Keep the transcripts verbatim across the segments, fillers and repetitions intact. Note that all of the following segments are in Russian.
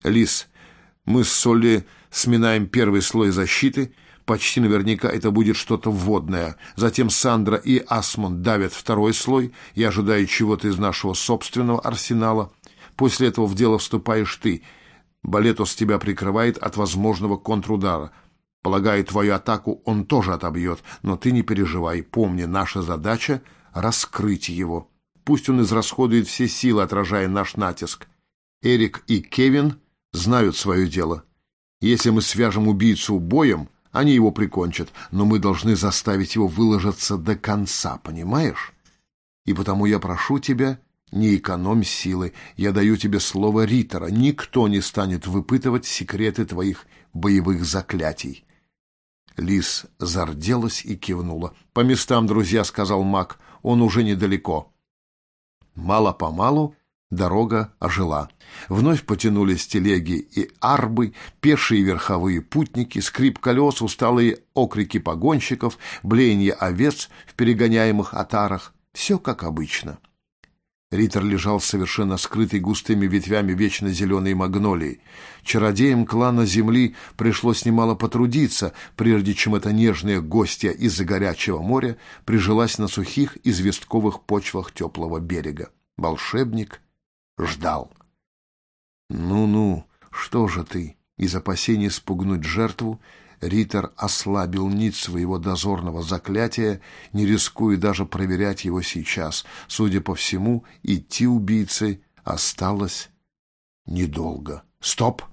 Лис, мы с Солли сминаем первый слой защиты. Почти наверняка это будет что-то вводное. Затем Сандра и Асмунд давят второй слой. Я ожидаю чего-то из нашего собственного арсенала. После этого в дело вступаешь ты. Балетос тебя прикрывает от возможного контрудара. Полагаю, твою атаку он тоже отобьет, но ты не переживай. Помни, наша задача — раскрыть его. Пусть он израсходует все силы, отражая наш натиск. Эрик и Кевин знают свое дело. Если мы свяжем убийцу боем, они его прикончат, но мы должны заставить его выложиться до конца, понимаешь? И потому я прошу тебя, не экономь силы. Я даю тебе слово Риттера. Никто не станет выпытывать секреты твоих боевых заклятий. Лис зарделась и кивнула. «По местам, друзья», — сказал маг, — «он уже недалеко». Мало-помалу дорога ожила. Вновь потянулись телеги и арбы, пешие и верховые путники, скрип колес, усталые окрики погонщиков, блеяние овец в перегоняемых отарах. Все как обычно. Риттер лежал совершенно скрытый густыми ветвями вечно зеленой магнолии. Чародеям клана Земли пришлось немало потрудиться, прежде чем эта нежная гостья из-за горячего моря прижилась на сухих известковых почвах теплого берега. Волшебник ждал. «Ну-ну, что же ты?» Из опасения спугнуть жертву Риттер ослабил нить своего дозорного заклятия, не рискуя даже проверять его сейчас. Судя по всему, идти убийце осталось недолго. «Стоп!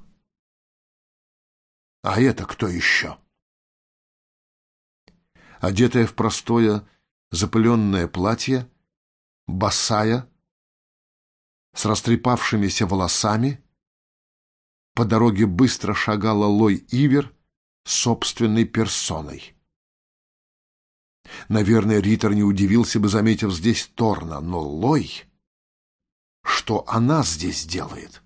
А это кто еще?» Одетая в простое запыленное платье, босая, с растрепавшимися волосами, по дороге быстро шагала Лой Ивер собственной персоной. Наверное, Риттер не удивился бы, заметив здесь Торна, но Лой... Что она здесь делает?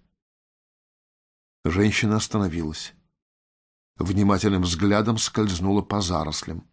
Женщина остановилась. Внимательным взглядом скользнула по зарослям.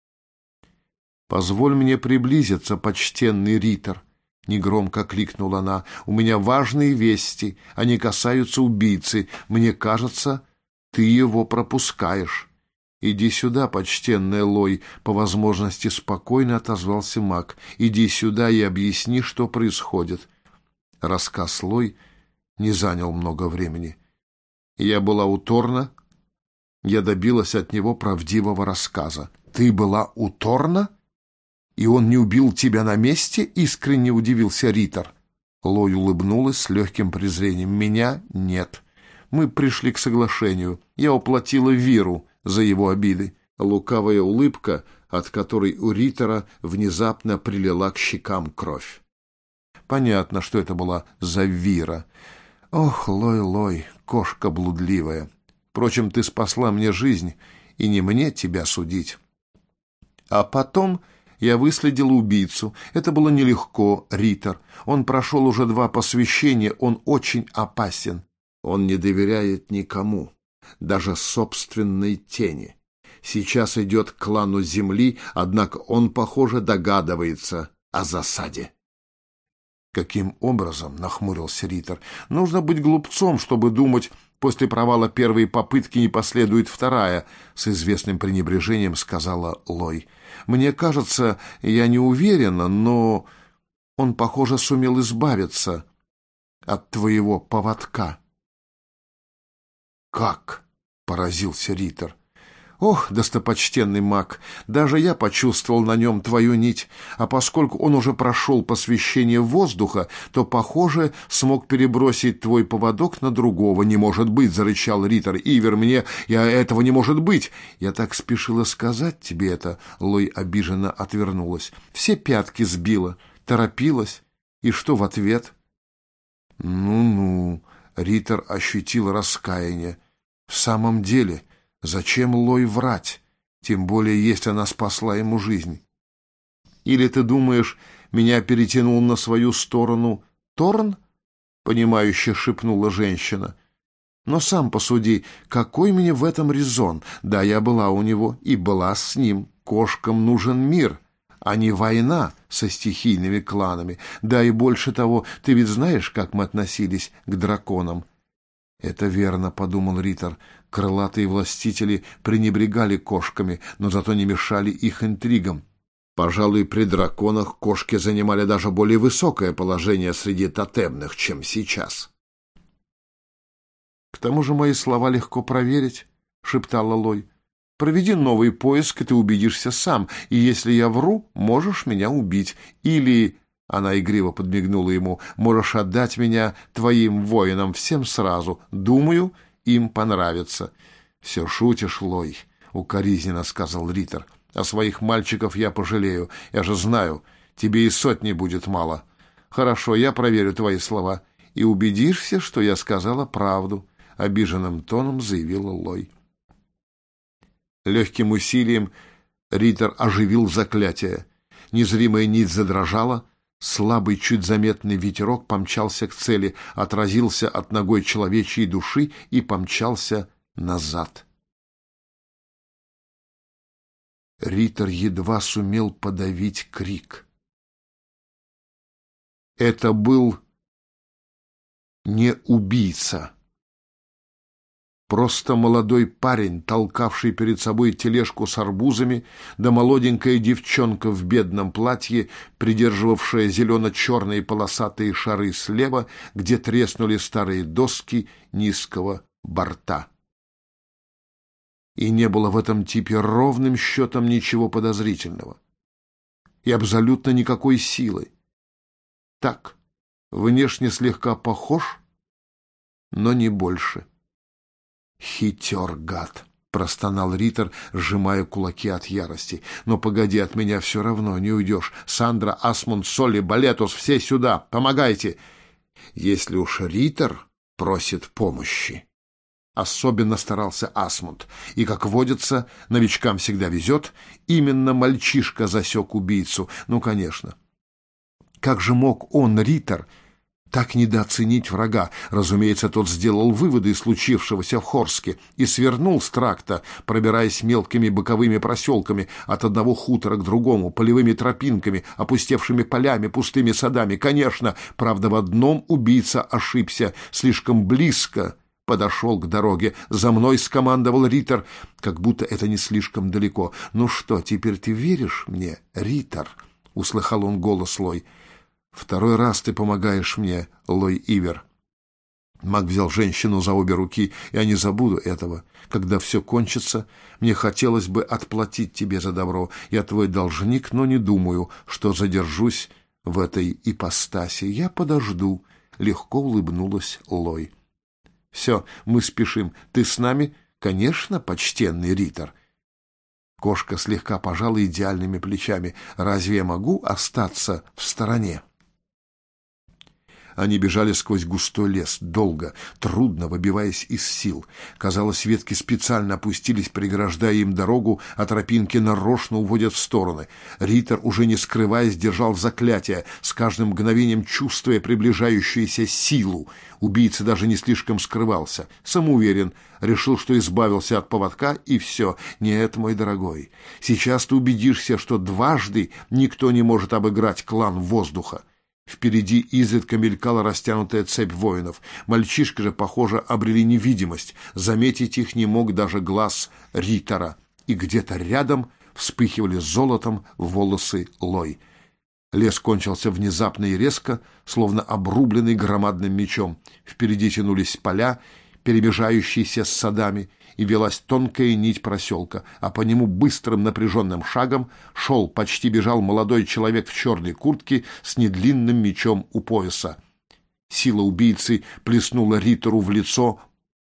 «Позволь мне приблизиться, почтенный Риттер», — негромко кликнула она. «У меня важные вести, они касаются убийцы. Мне кажется, ты его пропускаешь». «Иди сюда, почтенная Лой», — по возможности спокойно отозвался маг. «Иди сюда и объясни, что происходит». Рассказ Лой не занял много времени. «Я была у Торна. Я добилась от него правдивого рассказа». «Ты была у Торна? И он не убил тебя на месте?» — искренне удивился Риттер. Лой улыбнулась с легким презрением. «Меня нет. Мы пришли к соглашению. Я уплатила Виру за его обиды». Лукавая улыбка, от которой у Риттера внезапно прилила к щекам кровь. Понятно, что это была за Вира. «Ох, Лой-Лой, кошка блудливая. Впрочем, ты спасла мне жизнь, и не мне тебя судить». А потом я выследила убийцу. Это было нелегко, Риттер. Он прошел уже два посвящения, он очень опасен. Он не доверяет никому, даже собственной тени. Сейчас идет к клану Земли, однако он, похоже, догадывается о засаде. «Каким образом?» — нахмурился Риттер. «Нужно быть глупцом, чтобы думать, после провала первой попытки не последует вторая», — с известным пренебрежением сказала Лой. «Мне кажется, я не уверена, но он, похоже, сумел избавиться от твоего поводка». «Как?» — поразился Риттер. «Ох, достопочтенный маг, даже я почувствовал на нем твою нить, а поскольку он уже прошел посвящение воздуха, то, похоже, смог перебросить твой поводок на другого». «Не может быть!» — зарычал Риттер. «Ивер, мне... Я... Этого не может быть!» «Я так спешила сказать тебе это!» — Лой обиженно отвернулась. «Все пятки сбила, торопилась. И что в ответ?» «Ну-ну!» — Риттер ощутил раскаяние. «В самом деле...» Зачем Лой врать? Тем более, если она спасла ему жизнь. Или ты думаешь, меня перетянул на свою сторону Торн? Понимающе шепнула женщина. Но сам посуди, какой мне в этом резон? Да, я была у него и была с ним. Кошкам нужен мир, а не война со стихийными кланами. Да и больше того, ты ведь знаешь, как мы относились к драконам? «Это верно», — подумал Риттер. «Крылатые властители пренебрегали кошками, но зато не мешали их интригам. Пожалуй, при драконах кошки занимали даже более высокое положение среди тотемных, чем сейчас». «К тому же мои слова легко проверить», — шептала Лой. «Проведи новый поиск, и ты убедишься сам, и если я вру, можешь меня убить. Или...» — она игриво подмигнула ему. «Можешь отдать меня твоим воинам всем сразу. Думаю, им понравится». «Все шутишь, Лой», — укоризненно сказал Риттер. «А своих мальчиков я пожалею. Я же знаю, тебе и сотни будет мало. Хорошо, я проверю твои слова. И убедишься, что я сказала правду», — обиженным тоном заявила Лой. Легким усилием Риттер оживил заклятие. Незримая нить задрожала, слабый, чуть заметный ветерок помчался к цели, отразился от ногой человечьей души и помчался назад. Риттер едва сумел подавить крик. Это был не убийца. Просто молодой парень, толкавший перед собой тележку с арбузами, да молоденькая девчонка в бедном платье, придерживавшая зелено-черные полосатые шары слева, где треснули старые доски низкого борта. И не было в этом типе ровным счетом ничего подозрительного. И абсолютно никакой силы. Так, внешне слегка похож, но не больше. «Хитер, гад!» — простонал Риттер, сжимая кулаки от ярости. «Но погоди, от меня все равно не уйдешь. Сандра, Асмунд, Солли, Балетус, все сюда! Помогайте!» Если уж Риттер просит помощи. Особенно старался Асмунд. И, как водится, новичкам всегда везет. Именно мальчишка засек убийцу. Ну, конечно. Как же мог он, Риттер, так недооценить врага? Разумеется, тот сделал выводы из случившегося в Хорске и свернул с тракта, пробираясь мелкими боковыми проселками от одного хутора к другому, полевыми тропинками, опустевшими полями, пустыми садами. Конечно, правда, в одном убийца ошибся, слишком близко подошел к дороге. «За мной!» — скомандовал Риттер, как будто это не слишком далеко. «Ну что, теперь ты веришь мне, Риттер?» — услыхал он голос Лой. «Второй раз ты помогаешь мне, Лой Ивер». Маг взял женщину за обе руки. «Я не забуду этого. Когда все кончится, мне хотелось бы отплатить тебе за добро. Я твой должник, но не думаю, что задержусь в этой ипостаси. Я подожду», — легко улыбнулась Лой. «Все, мы спешим. Ты с нами?» «Конечно, почтенный Риттер». Кошка слегка пожала идеальными плечами. «Разве я могу остаться в стороне?» Они бежали сквозь густой лес, долго, трудно, выбиваясь из сил. Казалось, ветки специально опустились, преграждая им дорогу, а тропинки нарочно уводят в стороны. Риттер, уже не скрываясь, держал заклятие, с каждым мгновением чувствуя приближающуюся силу. Убийца даже не слишком скрывался. Самоуверен, решил, что избавился от поводка, и все. Нет, мой дорогой, сейчас ты убедишься, что дважды никто не может обыграть клан воздуха. Впереди изредка мелькала растянутая цепь воинов. Мальчишки же, похоже, обрели невидимость. Заметить их не мог даже глаз Риттера. И где-то рядом вспыхивали золотом волосы Лой. Лес кончился внезапно и резко, словно обрубленный громадным мечом. Впереди тянулись поля, перемежающиеся с садами, и велась тонкая нить проселка, а по нему быстрым напряженным шагом шел, почти бежал молодой человек в черной куртке с недлинным мечом у пояса. Сила убийцы плеснула Риттеру в лицо